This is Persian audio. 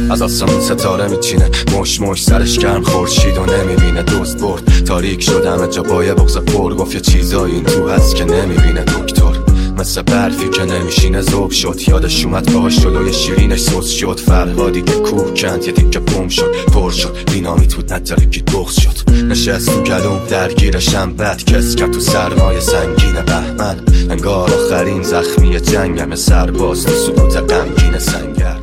از آسمون ستاره میچینه، مش مش سرش گرم خورشید و نمیبینه. دوست برد تاریک شد همه جا با یه بغض پر، گفت یه چیزایی این تو هست که نمیبینه دکتر. مثل برفی که نمیشینه ذوب شد، یادش اومد پاهاش جلوی شیرینش سوس شد. فرهادی که کوه کند یه تیکه بوم شد، پر شد بینامیت بود نترکی بغض شد. نشست تو گلوم درگیرشم بد کس کرد تو سرمایه سنگین بهمن. انگار آخرین زخمی جنگم، سرباز تو سکوت غمگین سنگر.